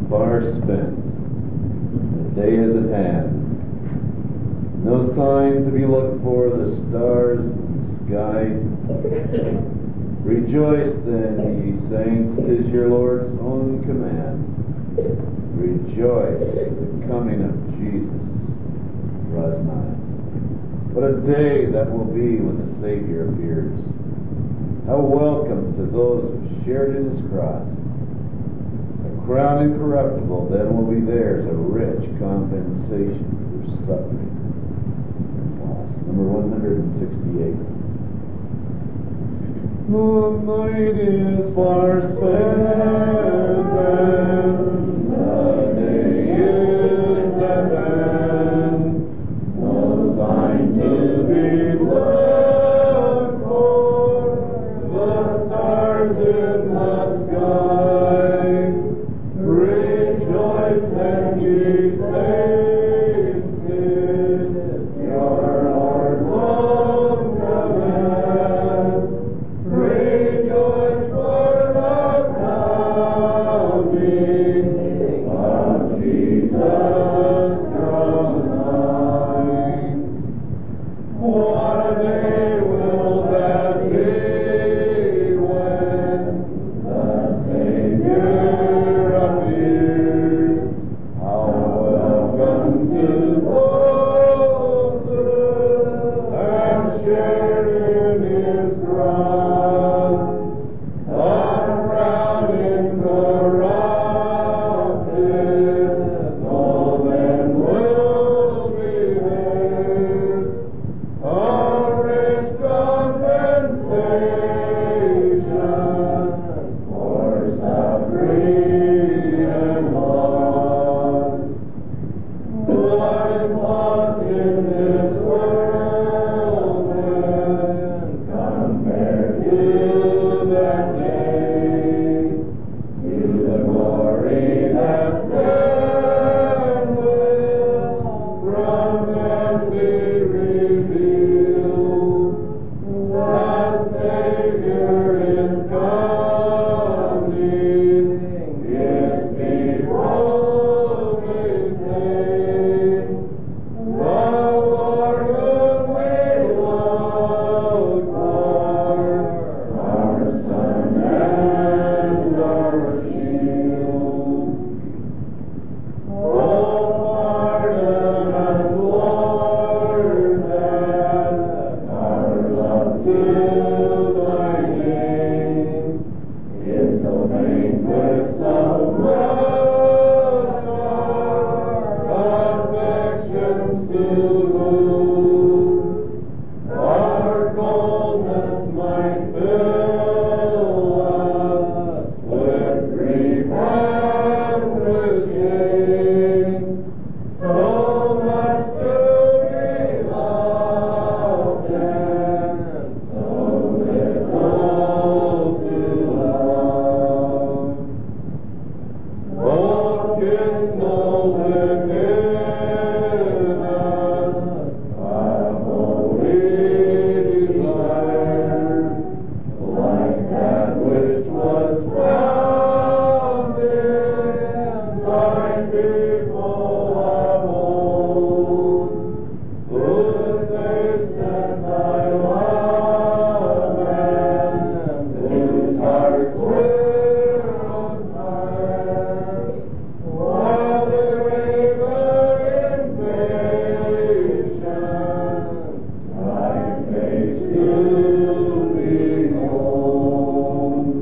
far spent. The day is at hand. No sign to be looked for, the stars in the sky. Rejoice then, ye saints, 'tis your Lord's own command. Rejoice, the coming of Jesus draws nigh. What a day that will be when the Savior appears. How welcome to those who shared in his cross. A crown incorruptible then will be theirs, a rich compensation for suffering. Number 168. The night is far spent and the day is at hand. No sign to be looked for, the stars in the sky. Rejoice and ye saints, your Lord's own command. Rejoice for the coming of Jesus from nigh. What a day will that be when the Savior appears. How welcome to those who have shared in his cross. A crown incorruptible, all then will be theirs. A rich compensation for suffering and loss. What is lost in this world when compared to that day, to the glory that then will from them be revealed. The Savior is coming, his people may say, the Lord whom we look for, our sun and our shield. Oh, pardon us, Lord, that our love to thy name is so banquet of blood, our affections to lose. Our coldness might fill us with grief and with shame. So much to be loved and so little to love. Oh, kindle within us a holy desire, like that which was found in thy people of old, who tasted thy love and whose hearts were on fire, while they labor in patience thy face to behold.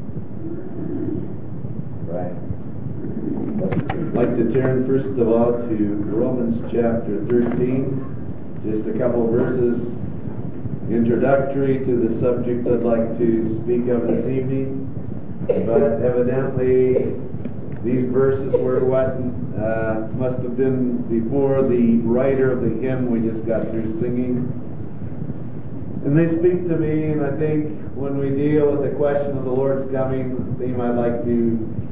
Right. I'd like to turn first of all to Romans chapter 13. Just a couple verses introductory to the subject I'd like to speak of this evening. But evidently these verses were what must have been before the writer of the hymn we just got through singing. And they speak to me, and I think when we deal with the question of the Lord's coming, the theme I'd like to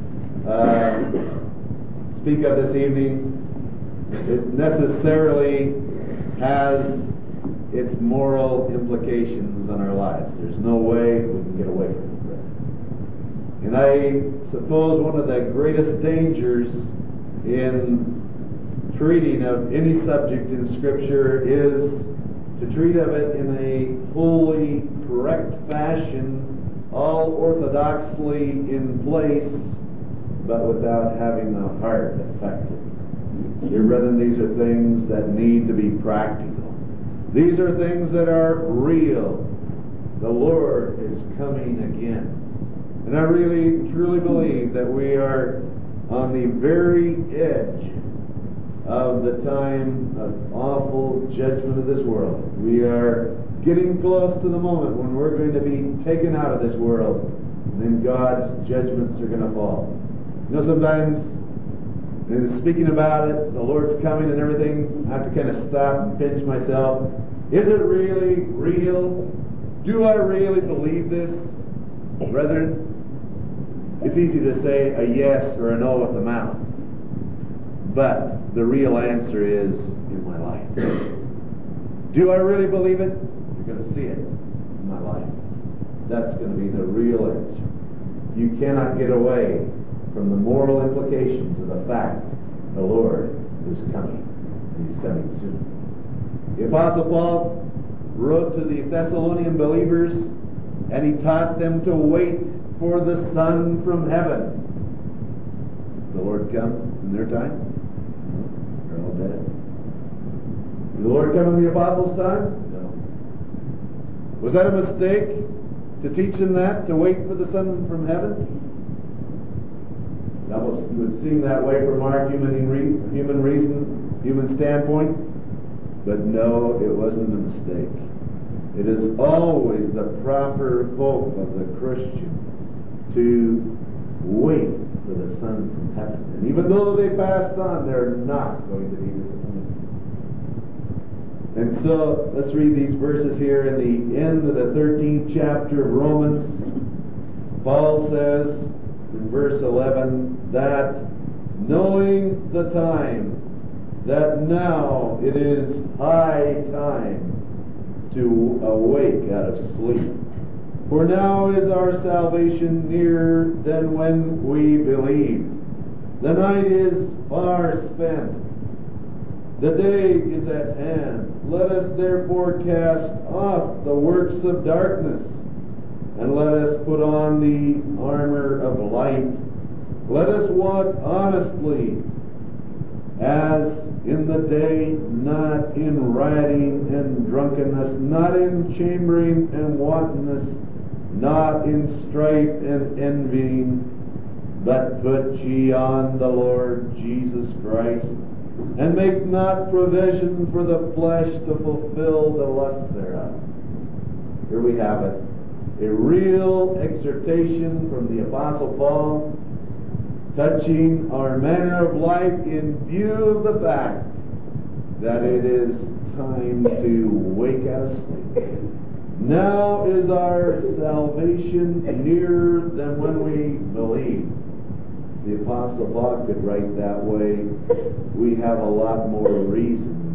speak of this evening, it necessarily has its moral implications on our lives. There's no way we can get away from it. And I suppose one of the greatest dangers in treating of any subject in Scripture is to treat of it in a wholly correct fashion, all orthodoxly in place, but without having the heart affected. Dear brethren, these are things that need to be practical. These are things that are real. The Lord is coming again. And I really, truly believe that we are on the very edge of the time of awful judgment of this world. We are getting close to the moment when we're going to be taken out of this world, and then God's judgments are going to fall. You know, sometimes, in speaking about it, the Lord's coming and everything, I have to kind of stop and pinch myself. Is it really real? Do I really believe this? Brethren, it's easy to say a yes or a no with the mouth. But the real answer is in my life. Do I really believe it? You're going to see it in my life. That's going to be the real answer. You cannot get away from the moral implications of the fact the Lord is coming. And He's coming soon. The Apostle Paul wrote to the Thessalonian believers, and he taught them to wait for the Son from heaven. Did the Lord come in their time? No. They're all dead. Did the Lord come in the Apostles' time? No. Was that a mistake to teach them that, to wait for the Son from heaven? That would seem that way from our human reason, human standpoint. But no, it wasn't a mistake. It is always the proper hope of the Christian to wait for the Son from heaven. And even though they passed on, they're not going to be disappointed. And so, let's read these verses here in the end of the 13th chapter of Romans. Paul says in verse 11 that knowing the time, that now it is high time to awake out of sleep. For now is our salvation nearer than when we believed. The night is far spent. The day is at hand. Let us therefore cast off the works of darkness, and let us put on the armor of light. Let us walk honestly, as in the day, not in rioting and drunkenness, not in chambering and wantonness, not in strife and envying, but put ye on the Lord Jesus Christ, and make not provision for the flesh to fulfill the lust thereof. Here we have it. A real exhortation from the Apostle Paul touching our manner of life in view of the fact that it is time to wake out of sleep. Now is our salvation nearer than when we believe. The Apostle Paul could write that way. We have a lot more reason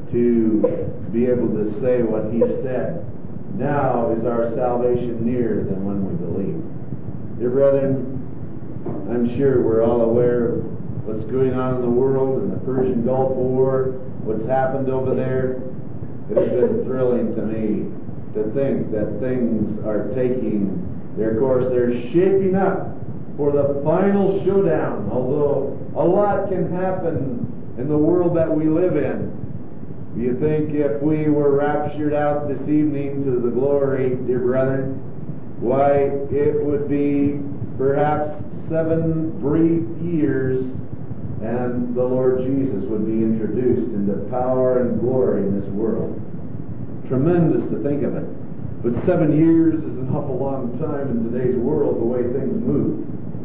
to be able to say what he said. Now is our salvation nearer than when we believe. Dear brethren, I'm sure we're all aware of what's going on in the world, in the Persian Gulf War, what's happened over there. It has been thrilling to me to think that things are taking their course. They're shaping up for the final showdown, although a lot can happen in the world that we live in. Do you think if we were raptured out this evening to the glory, dear brethren, why, it would be perhaps 7 brief years and the Lord Jesus would be introduced into power and glory in this world. Tremendous to think of it. But 7 years is an awful long time in today's world, the way things move.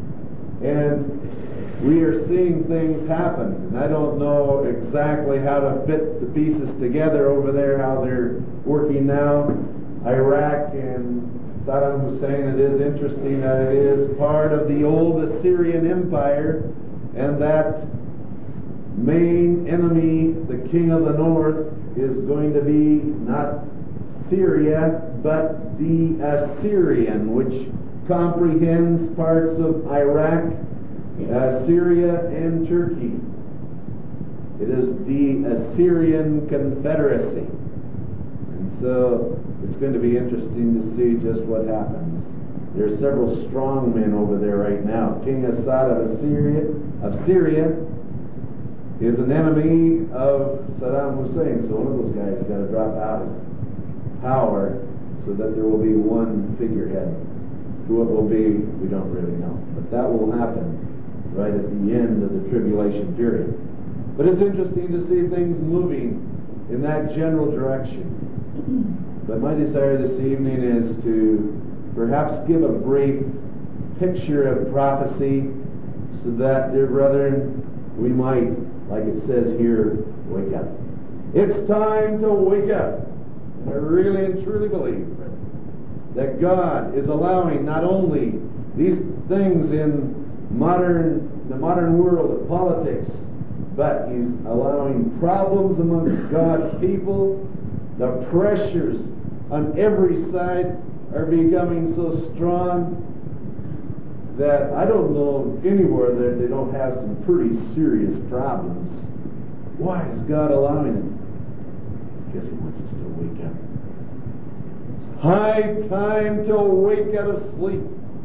And we are seeing things happen. And I don't know exactly how to fit the pieces together over there, how they're working now. Iraq and Saddam Hussein, it is interesting that it is part of the old Assyrian Empire, and that main enemy, the king of the north, is going to be not Syria, but the Assyrian, which comprehends parts of Iraq, Syria, and Turkey. It is the Assyrian Confederacy. And so it's going to be interesting to see just what happens. There are several strong men over there right now. King Assad of Syria is an enemy of Saddam Hussein. So one of those guys has got to drop out of power so that there will be one figurehead. Who it will be, we don't really know. But that will happen right at the end of the tribulation period. But it's interesting to see things moving in that general direction. But my desire this evening is to perhaps give a brief picture of prophecy so that, dear brethren, we might, like it says here, wake up. It's time to wake up. And I really and truly believe that God is allowing not only these things in the modern world of politics, but He's allowing problems amongst God's people. The pressures on every side are becoming so strong that I don't know anywhere that they don't have some pretty serious problems. Why is God allowing it? Because He wants us to wake up. It's high time to wake out of sleep.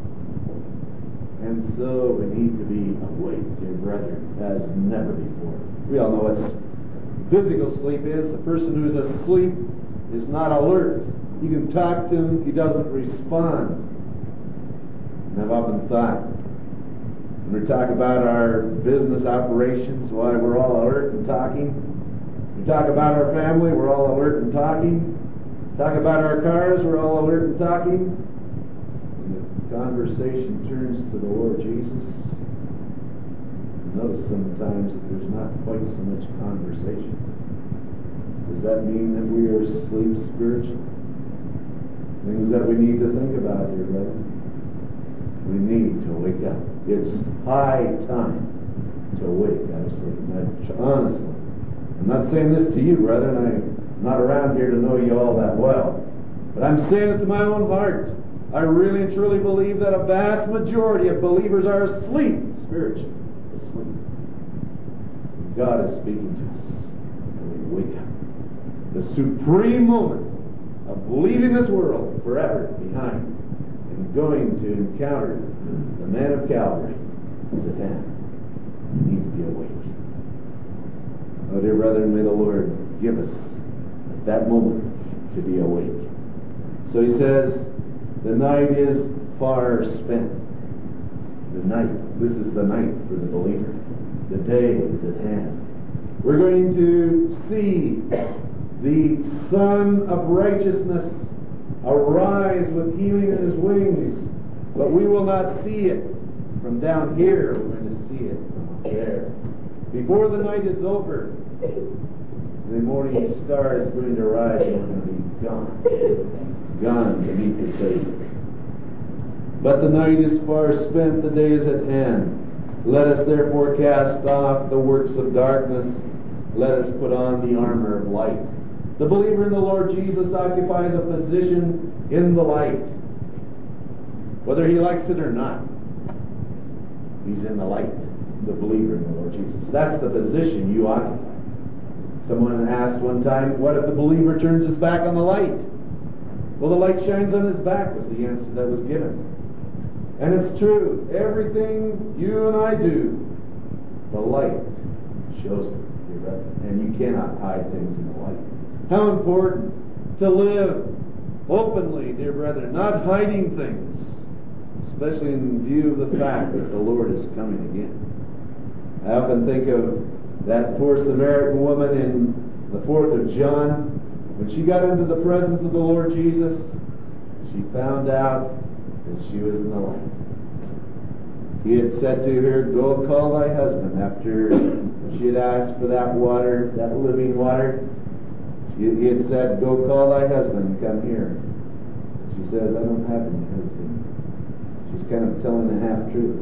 And so we need to be awake, dear brethren, as never before. We all know what physical sleep is. The person who is asleep is not alert. You can talk to him, he doesn't respond. And I've often thought, when we talk about our business operations, why we're all alert and talking. We talk about our family, we're all alert and talking. Talk about our cars, we're all alert and talking. Conversation turns to the Lord Jesus. Notice sometimes that there's not quite so much conversation. Does that mean that we are asleep spiritually? Things that we need to think about here, brother. We need to wake up. It's high time to wake out of sleep. Honestly, I'm not saying this to you, brethren. I'm not around here to know you all that well. But I'm saying it to my own heart. I really and truly believe that a vast majority of believers are asleep spiritually. Asleep. God is speaking to us. And we wake up. The supreme moment of leaving this world forever behind and going to encounter the man of Calvary is at hand. We need to be awake. Oh, dear brethren, may the Lord give us at that moment to be awake. So he says, the night is far spent. The night. This is the night for the believer. The day is at hand. We're going to see the Son of Righteousness arise with healing in His wings. But we will not see it from down here. We're going to see it from up there. Before the night is over, the morning star is going to rise and we're going to be gone. Gone to meet the Savior. But the night is far spent, the day is at hand. Let us therefore cast off the works of darkness. Let us put on the armor of light. The believer in the Lord Jesus occupies a position in the light. Whether he likes it or not, he's in the light. The believer in the Lord Jesus. That's the position you occupy. Someone asked one time, what if the believer turns his back on the light? Well, the light shines on his back was the answer that was given. And it's true. Everything you and I do, the light shows it. And you cannot hide things in the light. How important to live openly, dear brethren, not hiding things, especially in view of the fact that the Lord is coming again. I often think of that poor Samaritan woman in the 4th of John. When she got into the presence of the Lord Jesus, she found out that she was in the light. He had said to her, go call thy husband. After she had asked for that water, that living water, he had said, go call thy husband and come here. She says, I don't have any husband. She's kind of telling the half-truth.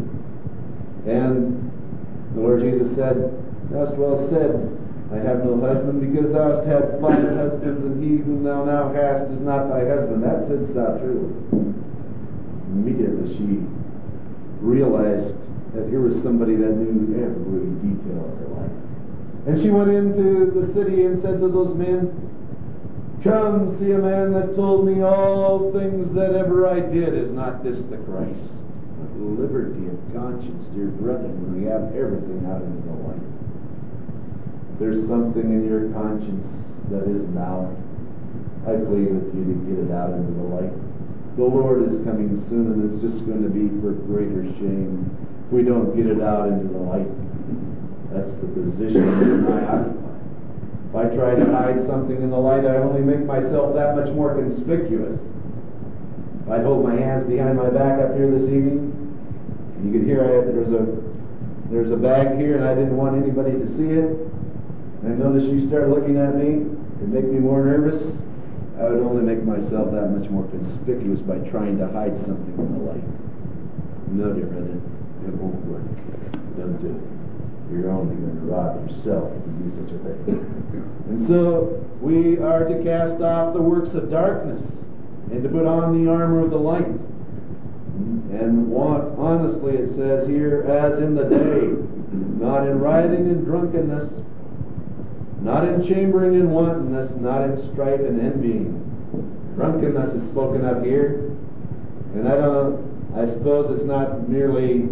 And the Lord Jesus said, thou hast well said, I have no husband, because thou hast had 5 husbands, and he whom thou now hast is not thy husband. That saidst thou truly. Immediately she realized that here was somebody that knew every detail of her life. And she went into the city and said to those men, "Come, see a man that told me all things that ever I did. Is not this the Christ?" Liberty of conscience, dear brethren, when we have everything out into the light. There's something in your conscience that isn't out. I plead with you to get it out into the light. The Lord is coming soon, and it's just going to be for greater shame if we don't get it out into the light. That's the position that I occupy. If I try to hide something in the light, I only make myself that much more conspicuous. If I hold my hands behind my back up here this evening, you could hear there's a bag here, and I didn't want anybody to see it. And I noticed you start looking at me. It make me more nervous. I would only make myself that much more conspicuous by trying to hide something in the light. No, dear brother, it won't work. Don't do it. You're only going to rob yourself if you do such a thing. And so we are to cast off the works of darkness and to put on the armor of the light. And honestly, it says here, as in the day, not in rioting and drunkenness, not in chambering and wantonness, not in strife and envying. Drunkenness is spoken of here, and I suppose it's not merely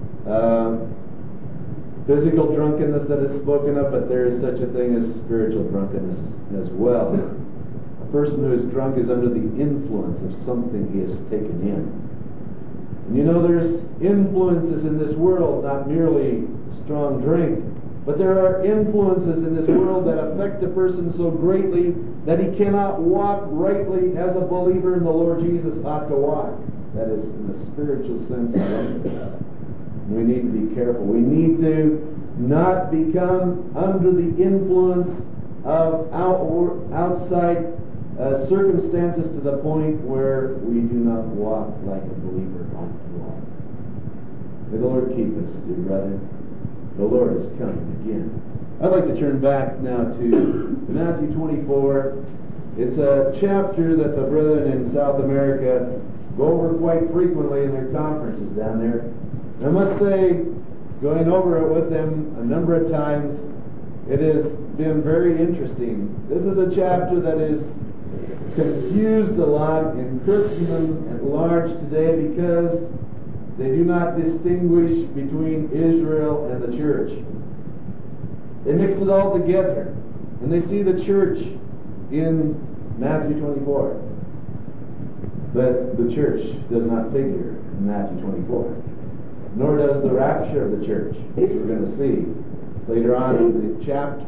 physical drunkenness that is spoken of, but there is such a thing as spiritual drunkenness as well. A person who is drunk is under the influence of something he has taken in. And you know, there's influences in this world, not merely strong drink, but there are influences in this world that affect a person so greatly that he cannot walk rightly as a believer in the Lord Jesus ought to walk. That is, in a spiritual sense. We need to be careful. We need to not become under the influence of outside circumstances to the point where we do not walk like a believer ought to walk. May the Lord keep us, dear brother. The Lord is coming again. I'd like to turn back now to Matthew 24. It's a chapter that the brethren in South America go over quite frequently in their conferences down there. And I must say, going over it with them a number of times, it has been very interesting. This is a chapter that is confused a lot in Christendom at large today because they do not distinguish between Israel and the church. They mix it all together, and they see the church in Matthew 24. But the church does not figure in Matthew 24. Nor does the rapture of the church, as we're going to see later on in the chapter.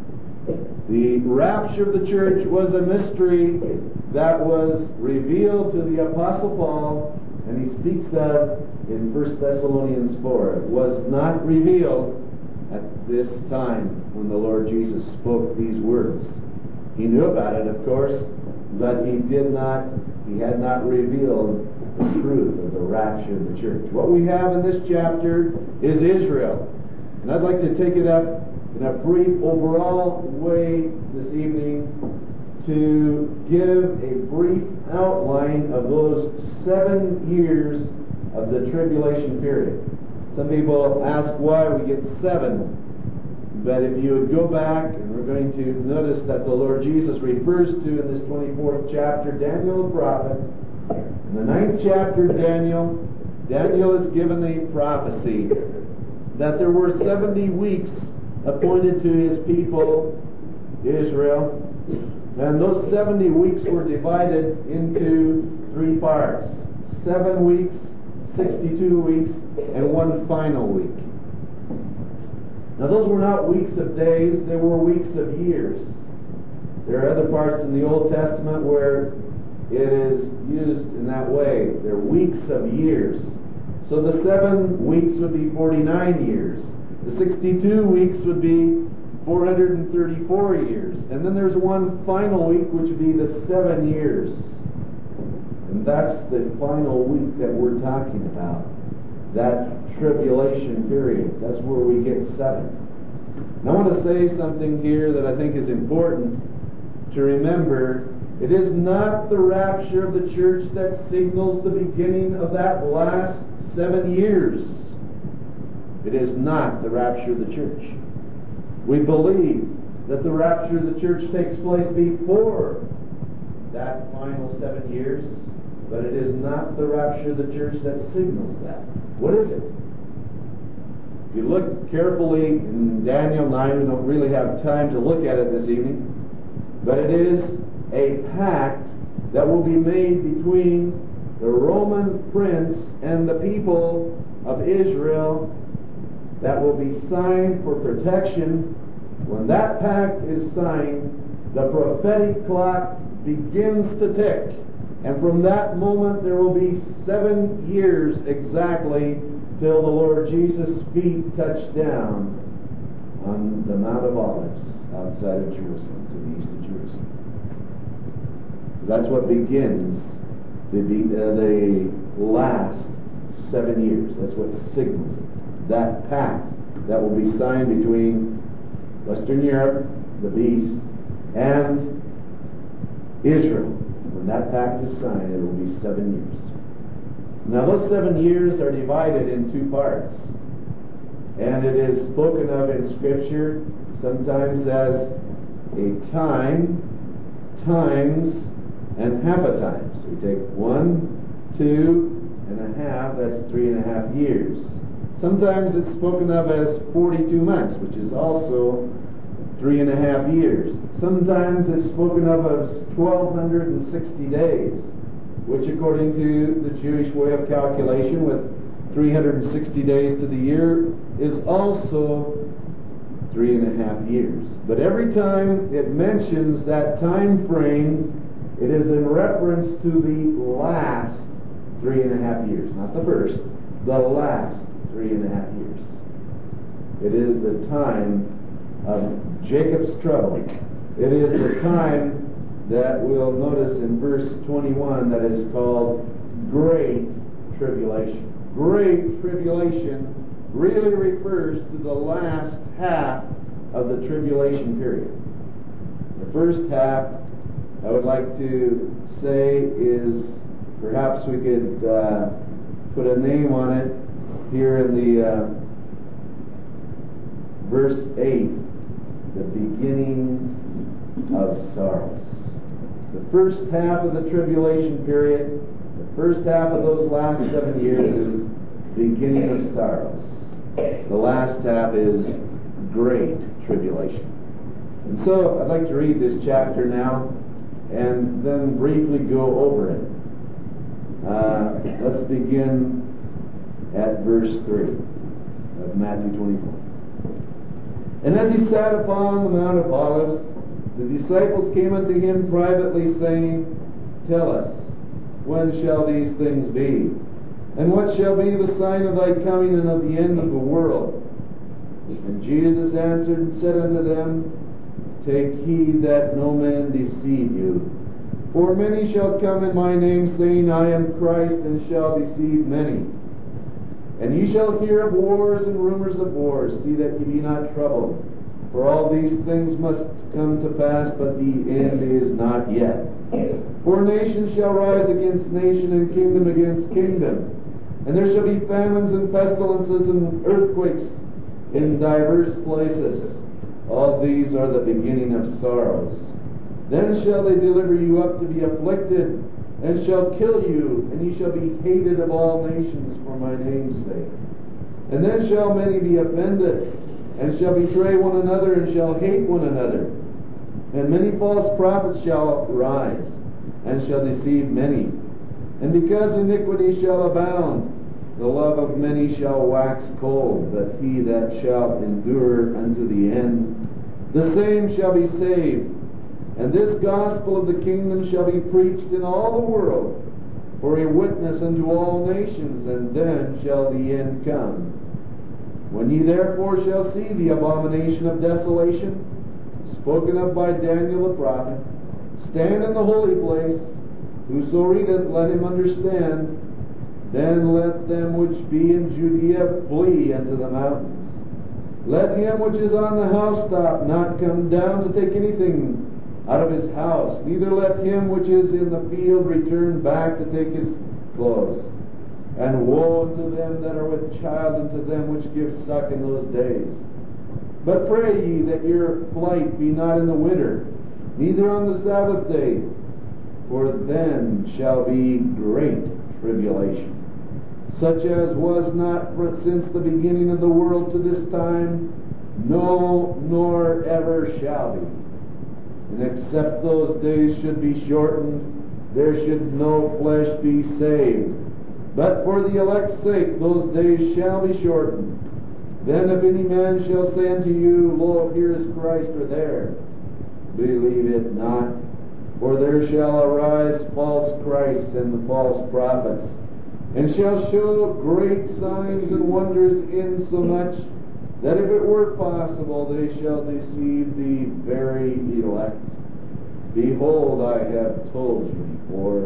The rapture of the church was a mystery that was revealed to the Apostle Paul, and he speaks of in 1 Thessalonians 4. It was not revealed at this time when the Lord Jesus spoke these words. He knew about it, of course, but he had not revealed the truth of the rapture of the church. What we have in this chapter is Israel. And I'd like to take it up in a brief overall way this evening to give a brief outline of those 7 years of the tribulation period. Some people ask why we get 7. But if you would go back, and we're going to notice that the Lord Jesus refers to in this 24th chapter Daniel the prophet. In the 9th chapter Daniel is given a prophecy that there were 70 weeks appointed to his people, Israel. And those 70 weeks were divided into 3 parts. 7 weeks, 62 weeks, and 1 final week. Now those were not weeks of days, they were weeks of years. There are other parts in the Old Testament where it is used in that way. They're weeks of years. So the 7 weeks would be 49 years. The 62 weeks would be 434 years. And then there's 1 final week, which would be the 7 years. And that's the final week that we're talking about. That tribulation period. That's where we get 7. And I want to say something here that I think is important to remember, It is not the rapture of the church that signals the beginning of that last 7 years. It is not the rapture of the church. We believe that the rapture of the church takes place before that final 7 years, but it is not the rapture of the church that signals that. What is it? If you look carefully in Daniel 9, we don't really have time to look at it this evening, but it is a pact that will be made between the Roman prince and the people of Israel that will be signed for protection. When that pact is signed, the prophetic clock begins to tick. And from that moment there will be 7 years exactly till the Lord Jesus' feet touch down on the Mount of Olives outside of Jerusalem, to the east of Jerusalem. That's what begins the last 7 years. That's what signals it. That pact that will be signed between Western Europe, the beast, and Israel. When that pact is signed, it will be 7 years. Now those 7 years are divided in 2 parts. And it is spoken of in Scripture sometimes as a time, times, and half a time. So we take 1, 2, and a half, that's 3.5 years. Sometimes it's spoken of as 42 months, which is also 3.5 years. Sometimes it's spoken of as 1,260 days, which according to the Jewish way of calculation, with 360 days to the year, is also 3.5 years. But every time it mentions that time frame, it is in reference to the last 3.5 years, not the first, the last 3.5 years. It is the time of Jacob's trouble. It is the time that we'll notice in verse 21 that is called Great Tribulation. Great Tribulation really refers to the last half of the tribulation period. The first half, I would like to say, is perhaps we could put a name on it here in the verse 8, the beginning of sorrows. The first half of the tribulation period, the first half of those last 7 years is beginning of sorrows. The last half is great tribulation. And so I'd like to read this chapter now and then briefly go over it. Let's begin at verse 3 of Matthew 24. And as he sat upon the Mount of Olives, the disciples came unto him privately, saying, Tell us, when shall these things be? And what shall be the sign of thy coming and of the end of the world? And Jesus answered and said unto them, Take heed that no man deceive you. For many shall come in my name, saying, I am Christ, and shall deceive many. And ye shall hear of wars and rumors of wars. See that ye be not troubled. For all these things must come to pass, but the end is not yet. For nation shall rise against nation, and kingdom against kingdom. And there shall be famines and pestilences and earthquakes in divers places. All these are the beginning of sorrows. Then shall they deliver you up to be afflicted, and shall kill you, and ye shall be hated of all nations for my name's sake. And then shall many be offended, and shall betray one another, and shall hate one another. And many false prophets shall rise, and shall deceive many. And because iniquity shall abound, the love of many shall wax cold, but he that shall endure unto the end, the same shall be saved. And this gospel of the kingdom shall be preached in all the world for a witness unto all nations, and then shall the end come. When ye therefore shall see the abomination of desolation, spoken of by Daniel the prophet, stand in the holy place, whoso readeth, let him understand. Then let them which be in Judea flee unto the mountains. Let him which is on the housetop not come down to take anything out of his house. Neither let him which is in the field return back to take his clothes. And woe unto them that are with child, and to them which give suck in those days. But pray ye that your flight be not in the winter, neither on the Sabbath day, for then shall be great tribulation, such as was not since the beginning of the world to this time, no, nor ever shall be. And except those days should be shortened, there should no flesh be saved. But for the elect's sake those days shall be shortened. Then if any man shall say unto you, Lo, here is Christ, or there, believe it not. For there shall arise false Christs and false prophets, and shall show great signs and wonders, insomuch that if it were possible they shall deceive the very elect. Behold, I have told you before.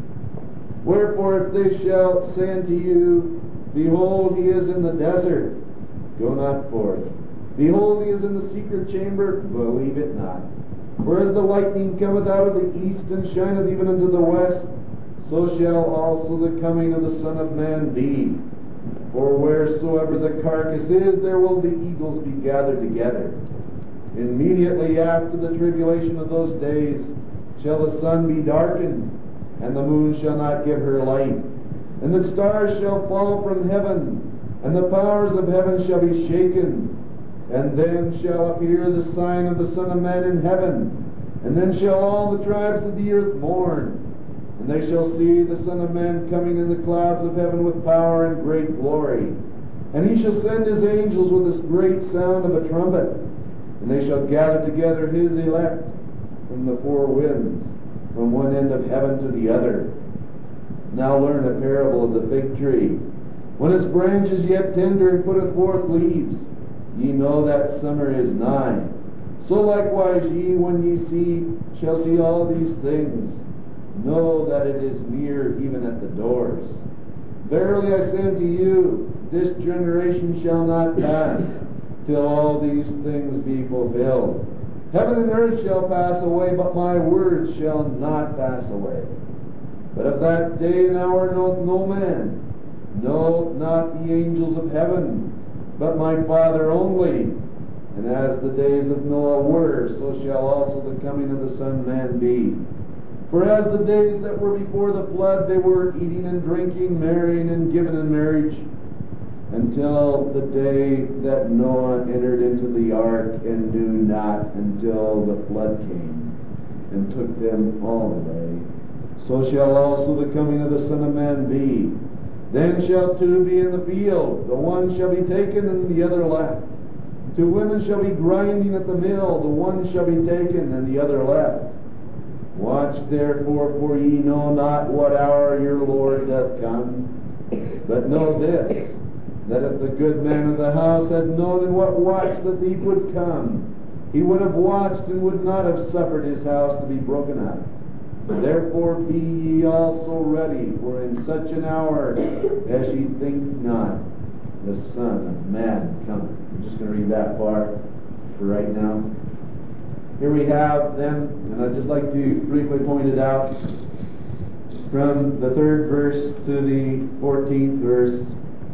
Wherefore, if they shall say unto you, Behold, he is in the desert, go not forth. Behold, he is in the secret chamber, believe it not. For as the lightning cometh out of the east, and shineth even unto the west, so shall also the coming of the Son of Man be. For wheresoever the carcass is, there will the eagles be gathered together. Immediately after the tribulation of those days shall the sun be darkened, and the moon shall not give her light, and the stars shall fall from heaven, and the powers of heaven shall be shaken. And then shall appear the sign of the Son of Man in heaven, and then shall all the tribes of the earth mourn, and they shall see the Son of Man coming in the clouds of heaven with power and great glory. And he shall send his angels with this great sound of a trumpet, and they shall gather together his elect from the four winds, from one end of heaven to the other. Now learn a parable of the fig tree. When its branch is yet tender and putteth forth leaves, ye know that summer is nigh. So likewise ye, when ye shall see all these things, know that it is near, even at the doors. Verily I say unto you, this generation shall not pass, till all these things be fulfilled. Heaven and earth shall pass away, but my words shall not pass away. But of that day and hour knoweth no man, no, not the angels of heaven, but my Father only. And as the days of Noah were, so shall also the coming of the Son of Man be. For as the days that were before the flood, they were eating and drinking, marrying and giving in marriage, until the day that Noah entered into the ark, and knew not until the flood came and took them all away. So shall also the coming of the Son of Man be. Then shall two be in the field, the one shall be taken and the other left. Two women shall be grinding at the mill, the one shall be taken and the other left. Watch therefore, for ye know not what hour your Lord doth come. But know this, that if the good man of the house had known in what watch the thief would come, he would have watched and would not have suffered his house to be broken up. Therefore be ye also ready, for in such an hour as ye think not, the Son of Man cometh. I'm just going to read that part for right now. Here we have then, and I'd just like to briefly point it out, from the 3rd verse to the 14th verse,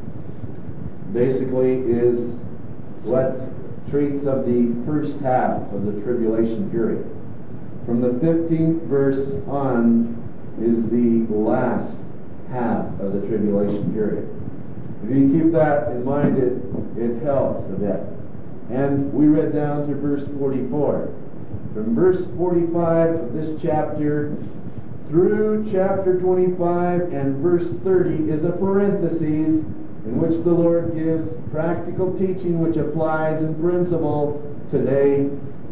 basically is what treats of the first half of the tribulation period. From the 15th verse on is the last half of the tribulation period. If you keep that in mind, it helps a bit. And we read down to verse 44. From verse 45 of this chapter through chapter 25 and verse 30 is a parenthesis in which the Lord gives practical teaching which applies in principle today.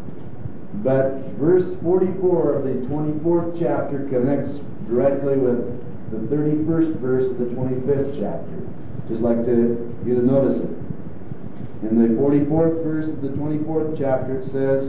But verse 44 of the 24th chapter connects directly with the 31st verse of the 25th chapter. Just like you to notice it. In the 44th verse of the 24th chapter it says,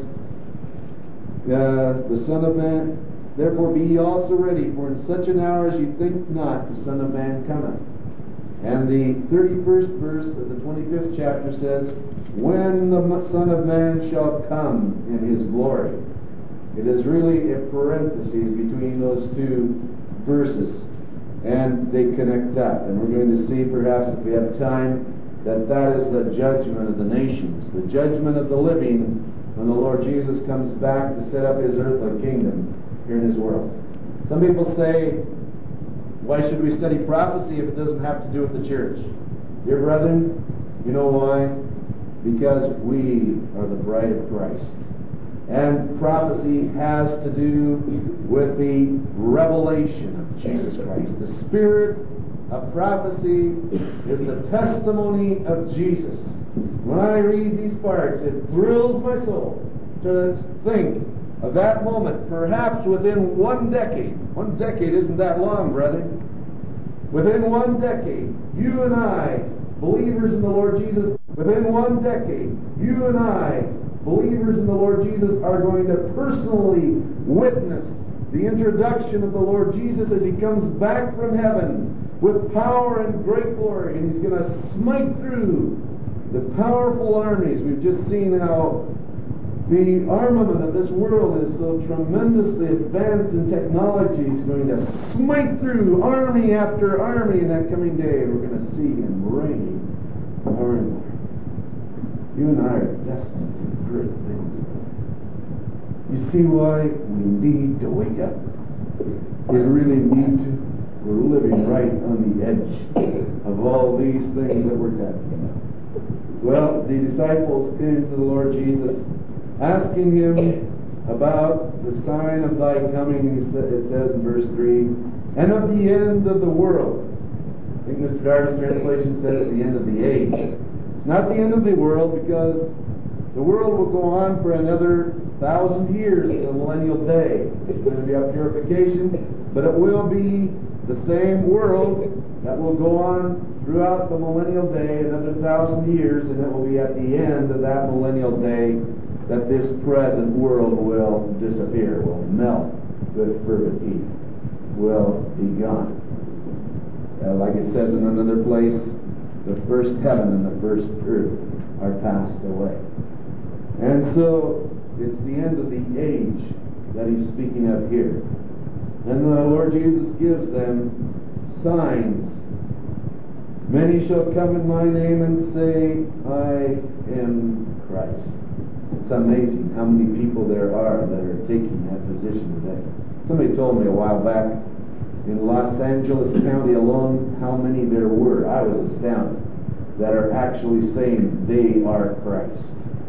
the Son of Man, therefore be ye also ready, for in such an hour as ye think not, the Son of Man cometh. And the 31st verse of the 25th chapter says, when the Son of Man shall come in his glory. It is really a parenthesis between those two verses, and they connect up. And we're going to see, perhaps if we have time, that that is the judgment of the nations, the judgment of the living, when the Lord Jesus comes back to set up His earthly kingdom here in His world. Some people say, why should we study prophecy if it doesn't have to do with the church? Dear brethren, you know why? Because we are the bride of Christ. And prophecy has to do with the revelation of Jesus Christ. The spirit of prophecy is the testimony of Jesus. When I read these parts, it thrills my soul to think of that moment, perhaps within 1 decade. 1 decade isn't that long, brethren. Within 1 decade, you and I, believers in the Lord Jesus, within 1 decade, you and I, believers in the Lord Jesus, are going to personally witness the introduction of the Lord Jesus as He comes back from heaven with power and great glory, and He's going to smite through the powerful armies. We've just seen how the armament of this world is so tremendously advanced in technology. He's going to smite through army after army in that coming day. We're going to see Him reign forever. You and I are destined to great things. You see why we need to wake up. We really need to. We're living right on the edge of all these things that we're talking about. Well, the disciples came to the Lord Jesus, asking Him about the sign of Thy coming, it says in verse 3, and of the end of the world. I think Mr. Darby's translation says the end of the age. It's not the end of the world, because the world will go on for another 1,000 years, the millennial day. There's going to be a purification, but it will be the same world that will go on throughout the millennial day, another 1,000 years, and it will be at the end of that millennial day that this present world will disappear, will melt, good fervent heat, will be gone. Like it says in another place, the first heaven and the first earth are passed away. And so, it's the end of the age that He's speaking of here. And the Lord Jesus gives them signs. Many shall come in my name and say, I am Christ. It's amazing how many people there are that are taking that position today. Somebody told me a while back, in Los Angeles County alone, how many there were. I was astounded, that are actually saying they are Christ.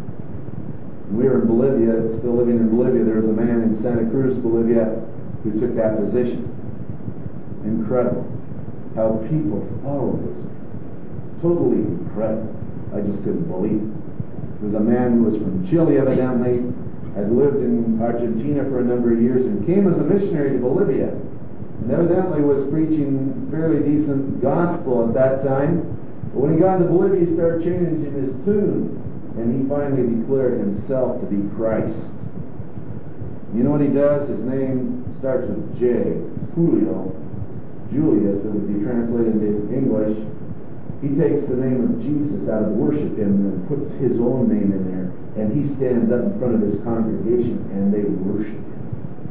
We were in Bolivia, still living in Bolivia. There was a man in Santa Cruz, Bolivia, who took that position. Incredible how people followed this. Totally incredible. I just couldn't believe it. There was a man who was from Chile, evidently, had lived in Argentina for a number of years, and came as a missionary to Bolivia, and evidently was preaching fairly decent gospel at that time. But when he got to Bolivia, he started changing his tune, and he finally declared himself to be Christ. You know what he does? His name starts with J. It's Julio. Julius, it would be translated into English. He takes the name of Jesus out of worship hymn and puts his own name in there, and he stands up in front of his congregation and they worship him.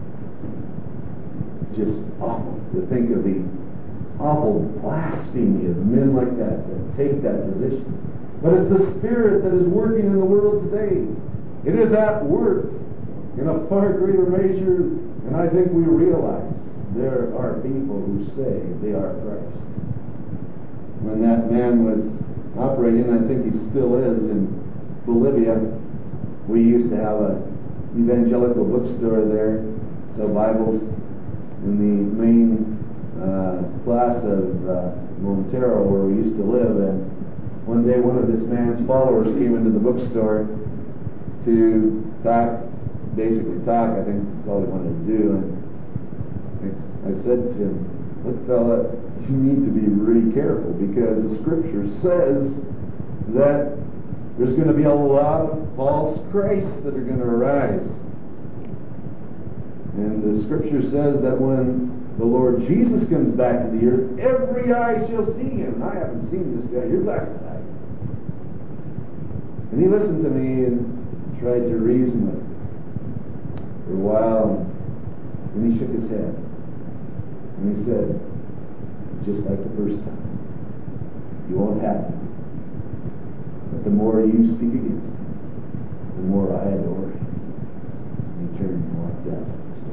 Just awful to think of the awful blasphemy of men like that take that position. But it's the Spirit that is working in the world today. It is at work in a far greater measure, and I think we realize there are people who say they are Christ. When that man was operating, I think he still is, in Bolivia, we used to have an evangelical bookstore there, sell Bibles in the main plaza of Montero, where we used to live. And one day one of this man's followers came into the bookstore to basically talk. I think that's all he wanted to do. And I said to him, look, fella, you need to be really careful, because the Scripture says that there's going to be a lot of false Christs that are going to arise. And the Scripture says that when the Lord Jesus comes back to the earth, every eye shall see Him. And I haven't seen this guy. You're talking about him. And he listened to me and tried to reason with him. for a while, and he shook his head. And he said, just like the first time, you won't have it. But the more you speak against him, the more I adore him. And he turned and walked out.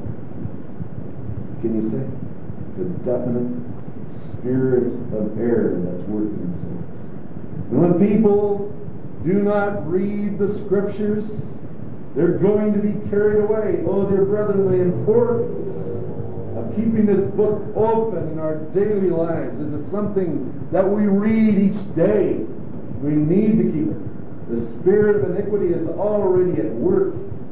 Can you say? It's a definite spirit of error that's working in souls. And when people do not read the Scriptures, they're going to be carried away. Oh, dear brethren, the importance of keeping this book open in our daily lives. Is it something that we read each day? We need to keep it. The spirit of iniquity is already at work.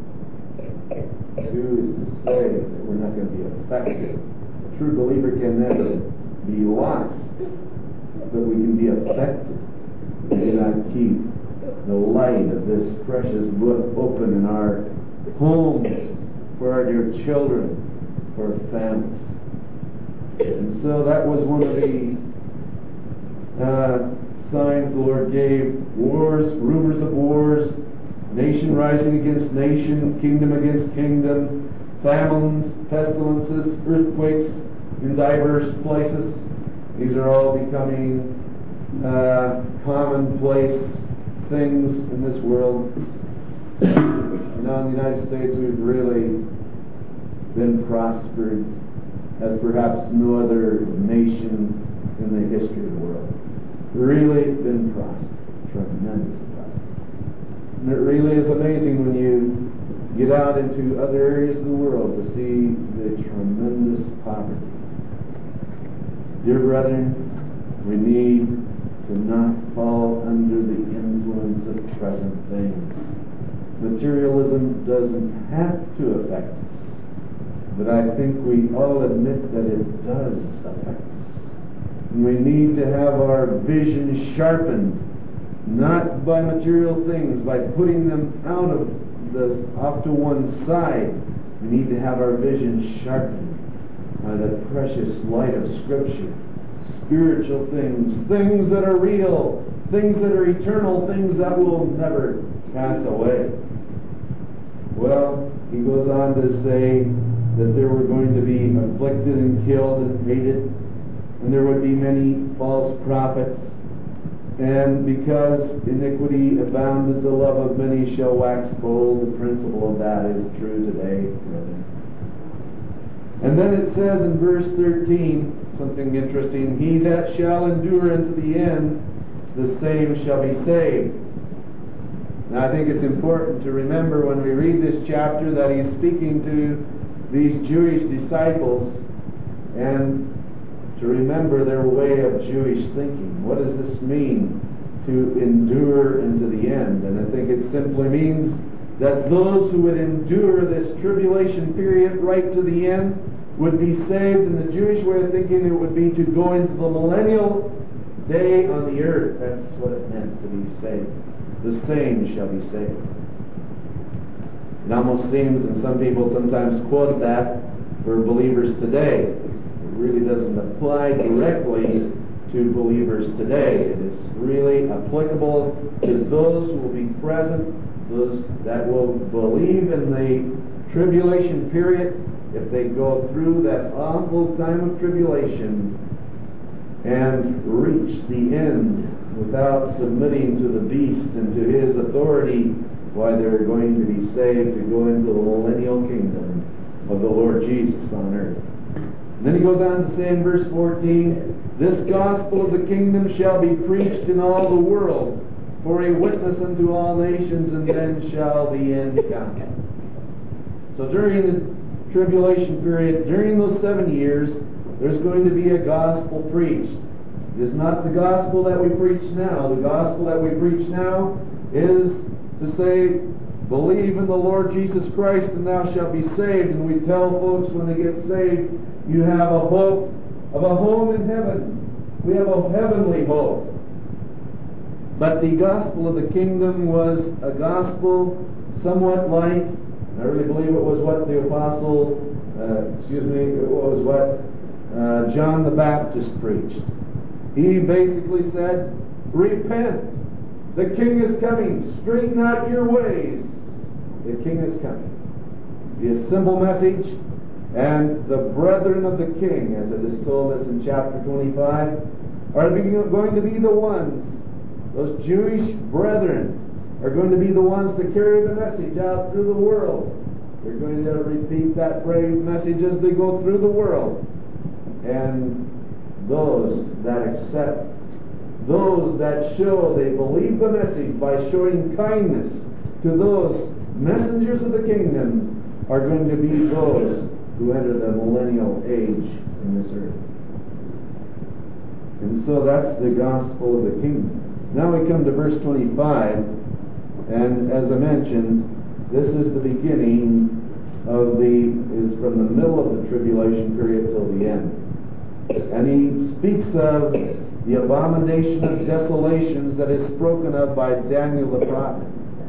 Who is to say that we're not going to be affected? A true believer can never be lost, but we can be affected. We do not keep the light of this precious book open in our homes, for our dear children, for our families. And so that was one of the signs the Lord gave. Wars, rumors of wars, nation rising against nation, kingdom against kingdom, famines, pestilences, earthquakes in diverse places. These are all becoming commonplace things in this world. Now in the United States we've really been prospered as perhaps no other nation in the history of the world. Really been prospered, tremendously prospered. And it really is amazing when you get out into other areas of the world to see the tremendous poverty. Dear brethren, we need to not fall under the influence of present things. Materialism doesn't have to affect us, but I think we all admit that it does affect us. And we need to have our vision sharpened, not by material things, by putting them off to one side. We need to have our vision sharpened by the precious light of Scripture. Spiritual things, things that are real, things that are eternal, things that will never pass away. Well, he goes on to say that there were going to be afflicted and killed and hated, and there would be many false prophets. And because iniquity abounded, the love of many shall wax cold. The principle of that is true today, brethren. And then it says in verse 13, something interesting, he that shall endure unto the end, the same shall be saved. Now I think it's important to remember when we read this chapter that he's speaking to these Jewish disciples, and to remember their way of Jewish thinking. What does this mean, to endure unto the end? And I think it simply means that those who would endure this tribulation period right to the end would be saved. In the Jewish way of thinking, it would be to go into the millennial day on the earth. That's what it meant to be saved. The same shall be saved. It almost seems, and some people sometimes quote that for believers today. It really doesn't apply directly to believers today. It is really applicable to those who will be present, those that will believe in the tribulation period. If they go through that awful time of tribulation and reach the end without submitting to the beast and to his authority, why they're going to be saved to go into the millennial kingdom of the Lord Jesus on earth. And then he goes on to say in verse 14, this gospel of the kingdom shall be preached in all the world for a witness unto all nations, and then shall the end come. So during the tribulation period, during those 7 years, there's going to be a gospel preached. It is not the gospel that we preach now. The gospel that we preach now is to say, believe in the Lord Jesus Christ and thou shalt be saved. And we tell folks when they get saved, you have a hope of a home in heaven. We have a heavenly hope. But the gospel of the kingdom was a gospel somewhat like, I really believe it was what the apostle, John the Baptist preached. He basically said, repent. The king is coming. Straighten out your ways. The king is coming. be a simple message, and the brethren of the king, as it is told us in chapter 25, are going to be the ones, those Jewish brethren, are going to be the ones to carry the message out through the world. They're going to repeat that brave message as they go through the world. And those that accept, those that show they believe the message by showing kindness to those messengers of the kingdom are going to be those who enter the millennial age in this earth. And so that's the gospel of the kingdom. Now we come to verse 25, and as I mentioned, this is the beginning of is from the middle of the tribulation period till the end. And he speaks of the abomination of desolations that is spoken of by Daniel the prophet.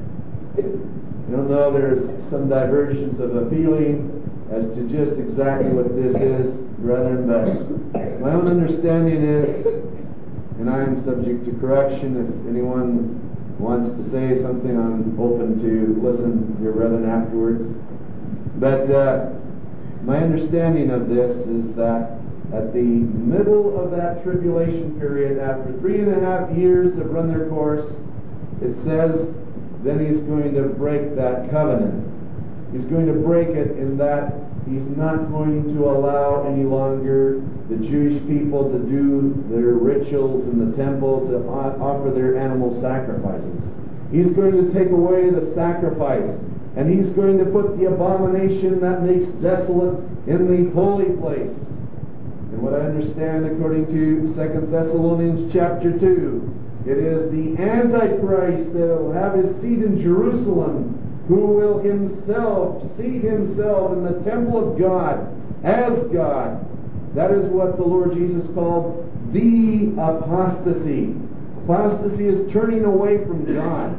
You know, there's some divergence of feeling as to just exactly what this is, brethren, but my own understanding is, and I am subject to correction, if anyone wants to say something, I'm open to listen to your brethren afterwards. But my understanding of this is that at the middle of that tribulation period, after 3.5 years have run their course, it says, then he's going to break that covenant. He's going to break it in that he's not going to allow any longer the Jewish people to do their rituals in the temple, to offer their animal sacrifices. He's going to take away the sacrifice, and he's going to put the abomination that makes desolate in the holy place. And what I understand according to 2 Thessalonians chapter 2, it is the Antichrist that will have his seat in Jerusalem, who will himself seat himself in the temple of God as God. That is what the Lord Jesus called the apostasy. Apostasy is turning away from God.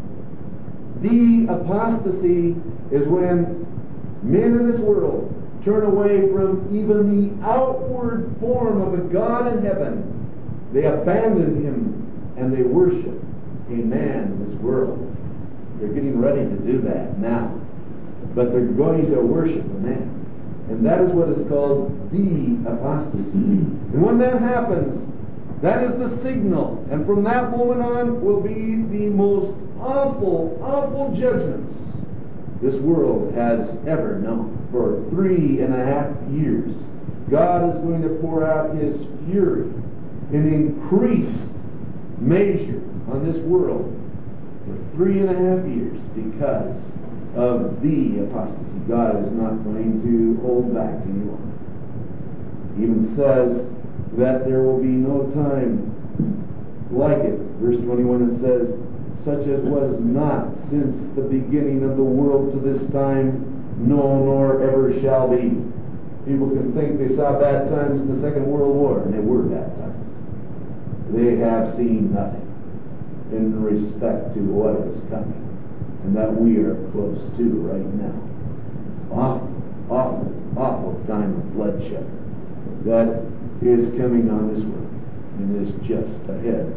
The apostasy is when men in this world turn away from even the outward form of a God in heaven. They abandon him and they worship a man in this world. They're getting ready to do that now. But they're going to worship a man. And that is what is called the apostasy. And when that happens, that is the signal. And from that moment on will be the most awful, awful judgments this world has ever known. For 3.5 years, God is going to pour out his fury in increased measure on this world for 3.5 years because of the apostasy. God is not going to hold back any longer. He even says that there will be no time like it. Verse 21, it says, such as was not since the beginning of the world to this time, no, nor ever shall be. People can think they saw bad times in the Second World War, and they were bad times. They have seen nothing in respect to what is coming, and that we are close to right now. Awful, awful, awful time of bloodshed that is coming on this world and is just ahead.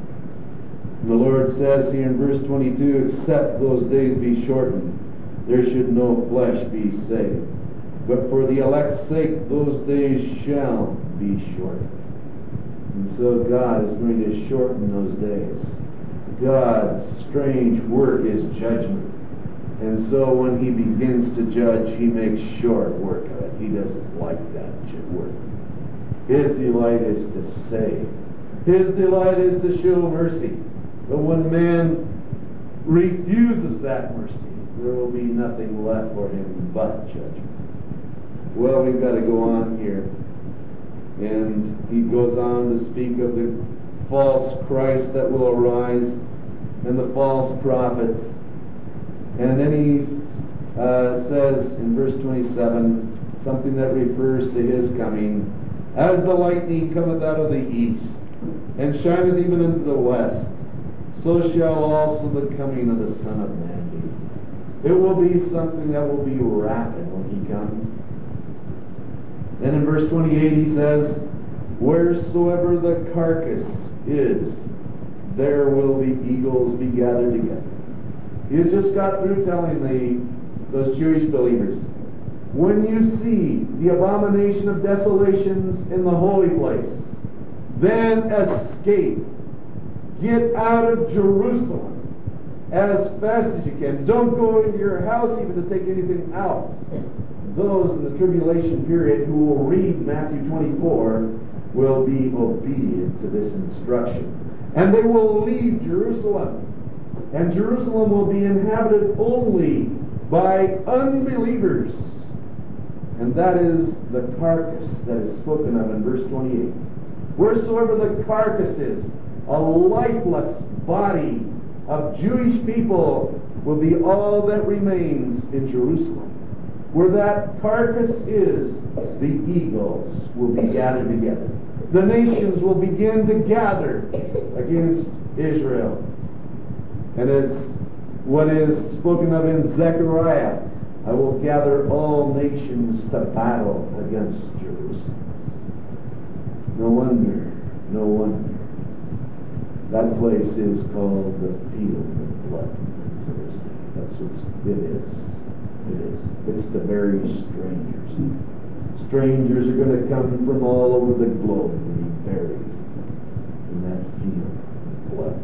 The Lord says here in verse 22, except those days be shortened, there should no flesh be saved. But for the elect's sake, those days shall be shortened. And so God is going to shorten those days. God's strange work is judgment. And so when he begins to judge, he makes short work of it. He doesn't like that work. His delight is to save. His delight is to show mercy. But when man refuses that mercy, there will be nothing left for him but judgment. Well, we've got to go on here. And he goes on to speak of the false Christ that will arise and the false prophets. And then he says in verse 27 something that refers to his coming. As the lightning cometh out of the east, and shineth even into the west, so shall also the coming of the Son of Man be. It will be something that will be rapid when he comes. Then in verse 28 he says, wheresoever the carcass is, there will the eagles be gathered together. He has just got through telling those Jewish believers, when you see the abomination of desolations in the holy place, then escape. Get out of Jerusalem as fast as you can. Don't go into your house even to take anything out. Those in the tribulation period who will read Matthew 24 will be obedient to this instruction. And they will leave Jerusalem. And Jerusalem will be inhabited only by unbelievers. And that is the carcass that is spoken of in verse 28. Wheresoever the carcass is, a lifeless body of Jewish people will be all that remains in Jerusalem. Where that carcass is, the eagles will be gathered together. The nations will begin to gather against Israel. And as what is spoken of in Zechariah, I will gather all nations to battle against Jerusalem. No wonder. That place is called the field of blood to this day. That's what it is. It's to bury strangers. Strangers are going to come from all over the globe and be buried in that field of blood.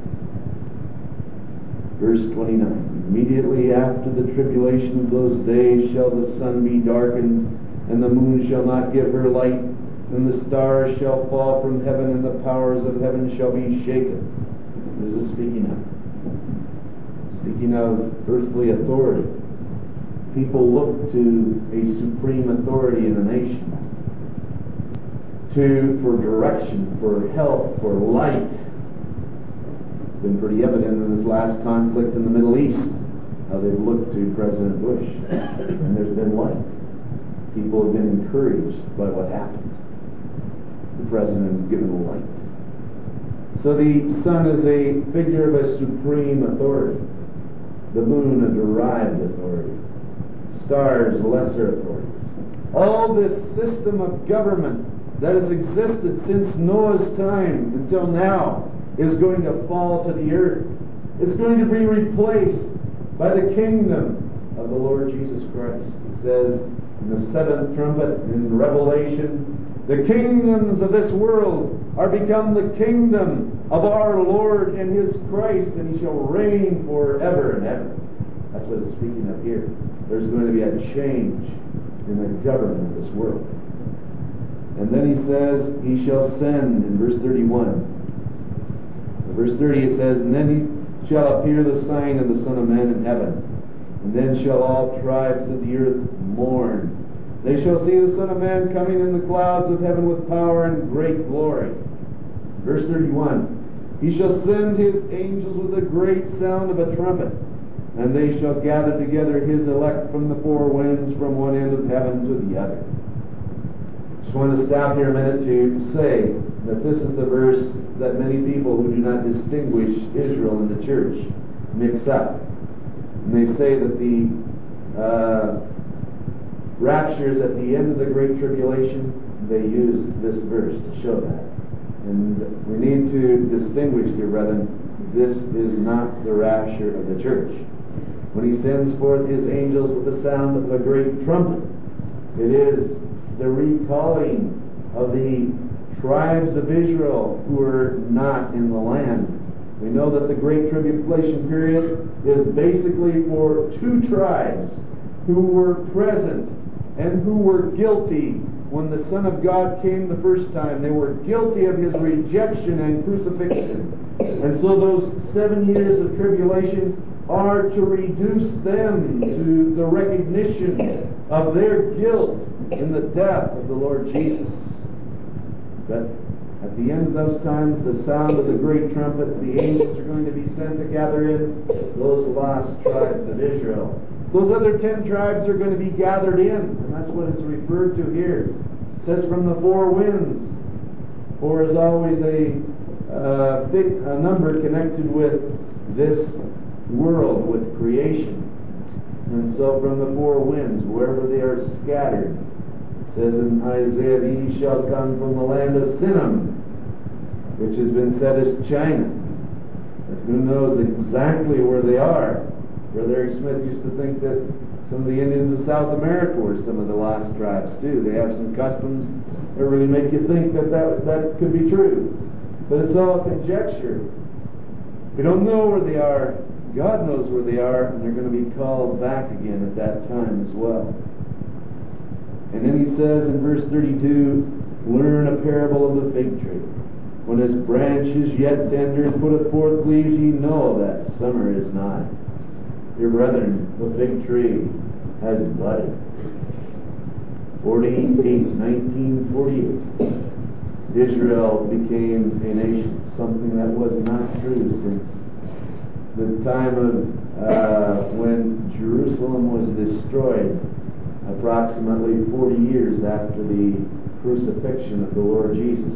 Verse 29. Immediately after the tribulation of those days shall the sun be darkened, and the moon shall not give her light, and the stars shall fall from heaven, and the powers of heaven shall be shaken. What is this speaking of? Speaking of earthly authority. People look to a supreme authority in a nation for direction, for help, for light. It's been pretty evident in this last conflict in the Middle East how they've looked to President Bush, and there's been light. People have been encouraged by what happened. The president is given light. So the sun is a figure of a supreme authority. The moon a derived authority. Stars lesser authorities. All this system of government that has existed since Noah's time until now is going to fall to the earth. It's going to be replaced by the kingdom of the Lord Jesus Christ. It says in the seventh trumpet in Revelation, the kingdoms of this world are become the kingdom of our Lord and His Christ, and He shall reign forever and ever. That's what it's speaking of here. There's going to be a change in the government of this world. And then He says, He shall send, in verse 31. In verse 30 it says, and then shall appear the sign of the Son of Man in heaven. And then shall all tribes of the earth mourn. They shall see the Son of Man coming in the clouds of heaven with power and great glory. Verse 31. He shall send His angels with a great sound of a trumpet, and they shall gather together His elect from the four winds, from one end of heaven to the other. Just want to stop here a minute to say that this is the verse that many people who do not distinguish Israel and the church mix up. And they say that the rapture is at the end of the Great Tribulation. They use this verse to show that. And we need to distinguish, dear brethren, this is not the rapture of the church. When He sends forth His angels with the sound of a great trumpet, it is the recalling of the tribes of Israel who are not in the land. We know that the Great Tribulation period is basically for two tribes who were present and who were guilty when the Son of God came the first time. They were guilty of His rejection and crucifixion. And so those 7 years of tribulation are to reduce them to the recognition of their guilt in the death of the Lord Jesus. But at the end of those times, the sound of the great trumpet, the angels are going to be sent to gather in those lost tribes of Israel. Those other 10 tribes are going to be gathered in, and that's what is referred to here. It says from the four winds. Four is always a number connected with this world, with creation. And so from the four winds, wherever they are scattered, it says in Isaiah, He shall come from the land of Sinim, which has been said as China. But who knows exactly where they are? Brother Eric Smith used to think that Some of the Indians of South America were some of the lost tribes too. They have some customs that really make you think that could be true. But it's all conjecture. We don't know where they are. God knows where they are, and they're going to be called back again at that time as well. And then he says in verse 32, learn a parable of the fig tree. When its branch is yet tender and putteth forth leaves, ye know that summer is nigh. Dear brethren, the fig tree has budded. 1948, Israel became a nation, something that was not true since the time of when Jerusalem was destroyed, approximately 40 years after the crucifixion of the Lord Jesus.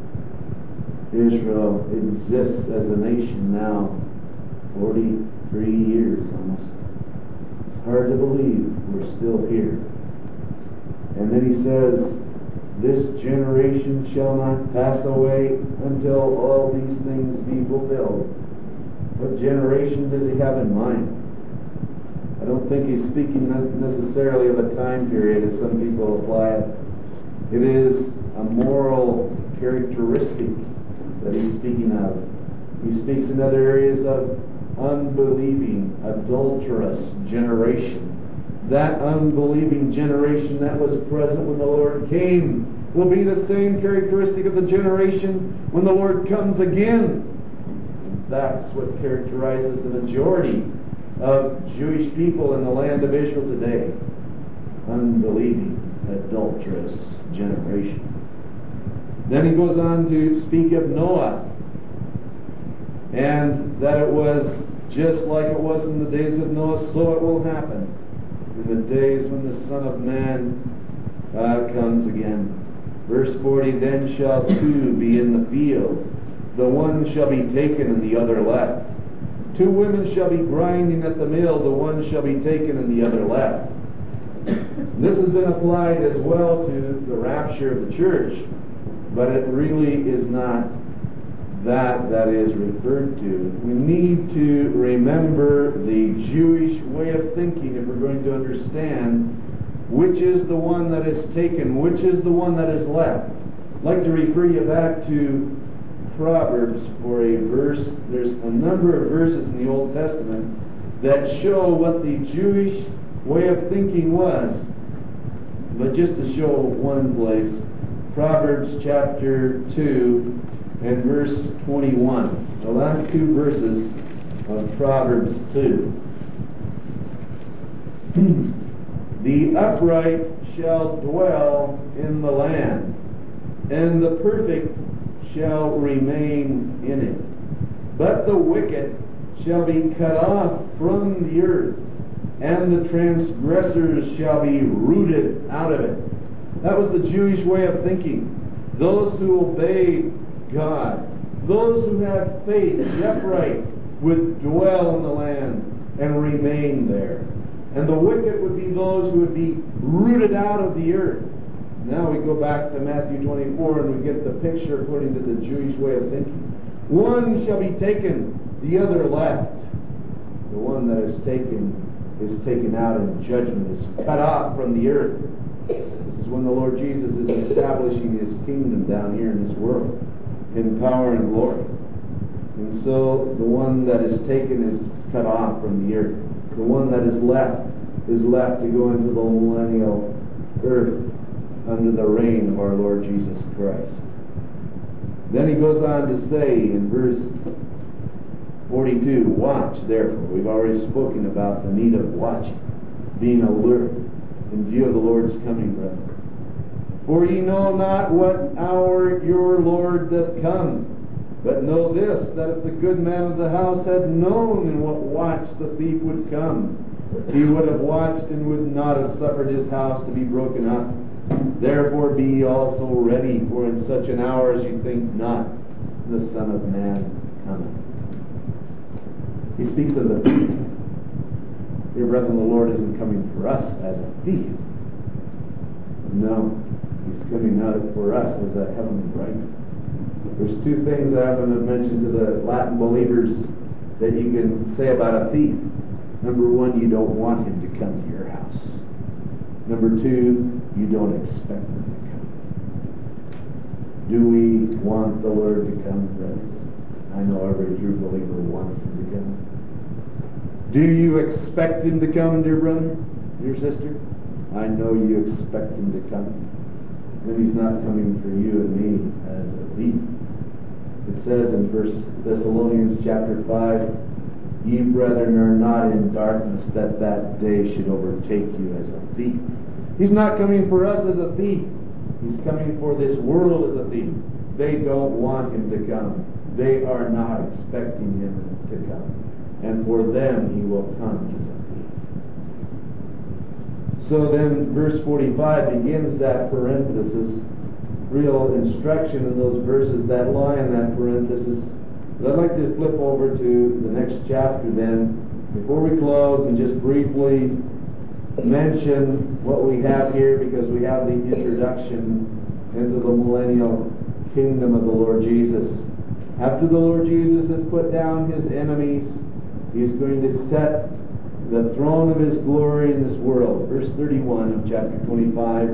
Israel exists as a nation now, 43 years almost. It's hard to believe we're still here. And then he says, this generation shall not pass away until all these things be fulfilled. What generation does he have in mind? I don't think he's speaking necessarily of a time period as some people apply it. It is a moral characteristic that he's speaking of. He speaks in other areas of unbelieving, adulterous generation. That unbelieving generation that was present when the Lord came will be the same characteristic of the generation when the Lord comes again. That's what characterizes the majority of Jewish people in the land of Israel today. Unbelieving, adulterous generation. Then he goes on to speak of Noah, and that it was just like it was in the days of Noah, so it will happen in the days when the Son of Man comes again. Verse 40, then shall two be in the field, the one shall be taken and the other left. Two women shall be grinding at the mill, the one shall be taken and the other left. This has been applied as well to the rapture of the church, but it really is not that is referred to. We need to remember the Jewish way of thinking if we're going to understand which is the one that is taken, which is the one that is left. I'd like to refer you back to Proverbs for a verse. There's a number of verses in the Old Testament that show what the Jewish way of thinking was. But just to show one place, Proverbs chapter 2 and verse 21. The last two verses of Proverbs 2. The upright shall dwell in the land, and the perfect shall remain in it. But the wicked shall be cut off from the earth, and the transgressors shall be rooted out of it. That was the Jewish way of thinking. Those who obeyed God, those who had faith, the upright, would dwell in the land and remain there. And the wicked would be those who would be rooted out of the earth. Now we go back to Matthew 24 and we get the picture according to the Jewish way of thinking. One shall be taken, the other left. The one that is taken out in judgment, is cut off from the earth. This is when the Lord Jesus is establishing His kingdom down here in this world, in power and glory. And so the one that is taken is cut off from the earth. The one that is left to go into the millennial earth under the reign of our Lord Jesus Christ. Then he goes on to say in verse 42, watch therefore. We've already spoken about the need of watching, being alert in view of the Lord's coming, brethren. For ye know not what hour your Lord doth come. But know this, that if the good man of the house had known in what watch the thief would come, he would have watched and would not have suffered his house to be broken up. Therefore be ye also ready, for in such an hour as ye think not, the Son of Man cometh. He speaks of the thief. Dear brethren, the Lord isn't coming for us as a thief. No, He's coming out for us as a heavenly bridegroom. There's two things that I'm going to mention to the Latin believers that you can say about a thief. Number one, you don't want him to come to your house. Number two, you don't expect him to come. Do we want the Lord to come, friends? I know every true believer wants him to come. Do you expect him to come, dear brother, dear sister? I know you expect him to come. And he's not coming for you and me as a thief. It says in 1 Thessalonians chapter 5, ye brethren are not in darkness, that day should overtake you as a thief. He's not coming for us as a thief. He's coming for this world as a thief. They don't want him to come. They are not expecting him to come. And for them he will come as a thief. So then verse 45 begins that parenthesis, real instruction in those verses that lie in that parenthesis. But I'd like to flip over to the next chapter then, before we close, and just briefly mention what we have here, because we have the introduction into the millennial kingdom of the Lord Jesus. After the Lord Jesus has put down his enemies, he's going to set the throne of his glory in this world. Verse 31 of chapter 25.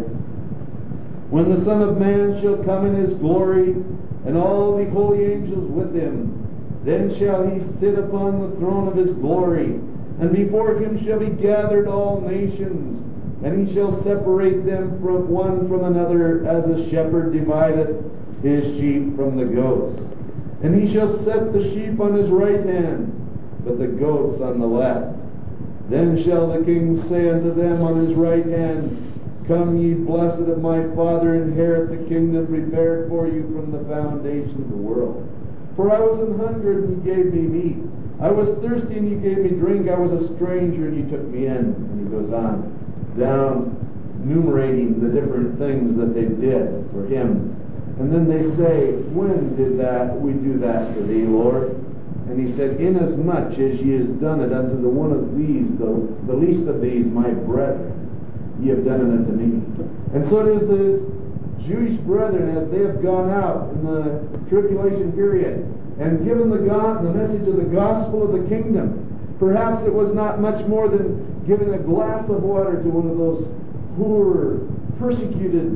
When the Son of Man shall come in his glory, and all the holy angels with him, then shall he sit upon the throne of his glory, and before him shall be gathered all nations, and he shall separate them from one from another, as a shepherd divideth his sheep from the goats. And he shall set the sheep on his right hand, but the goats on the left. Then shall the king say unto them on his right hand, Come ye blessed of my Father, inherit the kingdom prepared for you from the foundation of the world. For I was an hungered, and ye gave me meat. I was thirsty, and ye gave me drink. I was a stranger, and ye took me in. And he goes on, down enumerating the different things that they did for him. And then they say, When did we do that for thee, Lord? And he said, Inasmuch as ye has done it unto the one of these, the least of these, my brethren, ye have done it unto me. And so it is the Jewish brethren, as they have gone out in the tribulation period and given the message of the gospel of the kingdom. Perhaps it was not much more than giving a glass of water to one of those poor, persecuted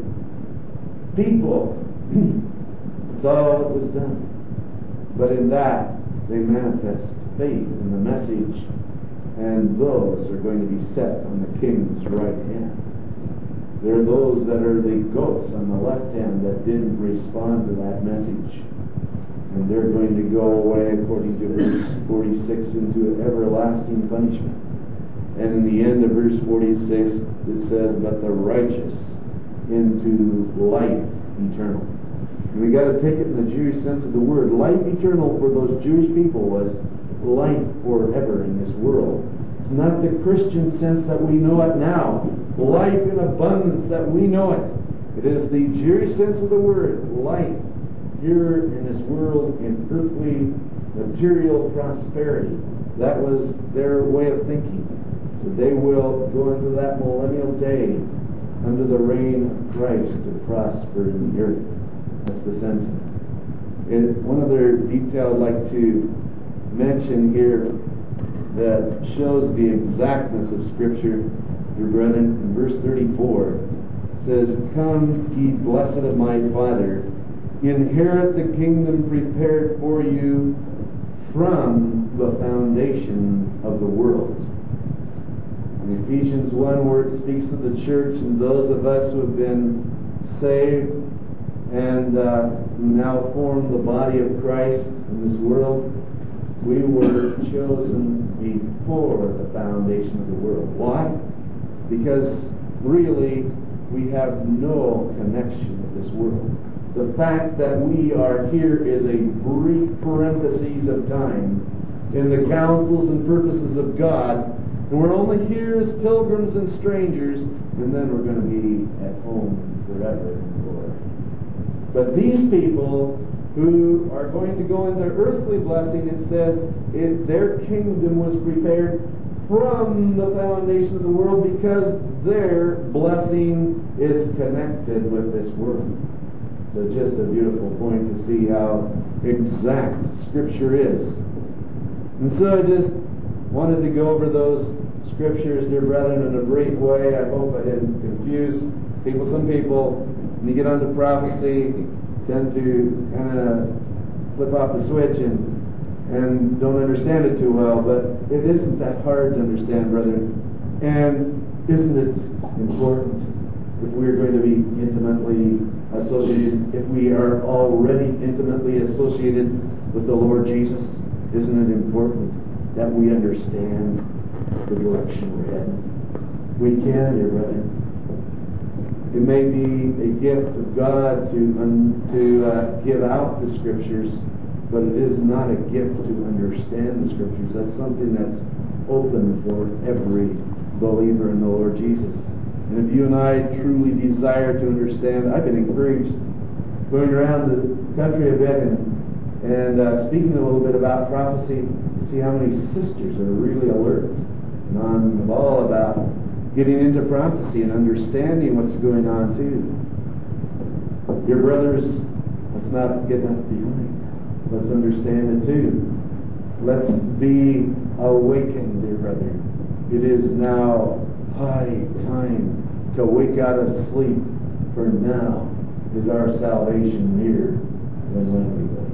people. That's all it was done. But in that, they manifest faith in the message, and those are going to be set on the king's right hand. There are those that are the goats on the left hand that didn't respond to that message, and they're going to go away, according to verse 46, into everlasting punishment. And in the end of verse 46 it says, But the righteous into life eternal. We got to take it in the Jewish sense of the word. Life eternal for those Jewish people was life forever in this world. It's not the Christian sense that we know it now. Life in abundance that we know it. It is the Jewish sense of the word. Life here in this world in earthly material prosperity. That was their way of thinking. So they will go into that millennial day under the reign of Christ to prosper in the earth. That's the sense. One other detail I'd like to mention here that shows the exactness of Scripture, your brethren, in verse 34 says, Come, ye blessed of my Father, inherit the kingdom prepared for you from the foundation of the world. In Ephesians 1, where it speaks of the church and those of us who have been saved and who now form the body of Christ in this world, we were chosen before the foundation of the world. Why? Because really we have no connection with this world. The fact that we are here is a brief parenthesis of time in the counsels and purposes of God, and we're only here as pilgrims and strangers, and then we're going to be at home forever in glory. But these people who are going to go into earthly blessing, it says, their kingdom was prepared from the foundation of the world because their blessing is connected with this world. So just a beautiful point to see how exact Scripture is. And so just wanted to go over those scriptures, dear brethren, in a brief way. I hope I didn't confuse people. Some people, when you get onto prophecy, tend to kind of flip off the switch and don't understand it too well. But it isn't that hard to understand, brethren. And isn't it important if we're going to be intimately associated, if we are already intimately associated with the Lord Jesus, isn't it important that we understand the direction we're heading? We can, dear brethren. It may be a gift of God to give out the Scriptures, but it is not a gift to understand the Scriptures. That's something that's open for every believer in the Lord Jesus. And if you and I truly desire to understand, I've been encouraged going around the country a bit and speaking a little bit about prophecy to see how many sisters are really alert and on the ball about getting into prophecy and understanding what's going on too. Dear brothers, let's not get left behind. Let's understand it too. Let's be awakened, dear brethren. It is now high time to wake out of sleep, for now is our salvation nearer than when we wake.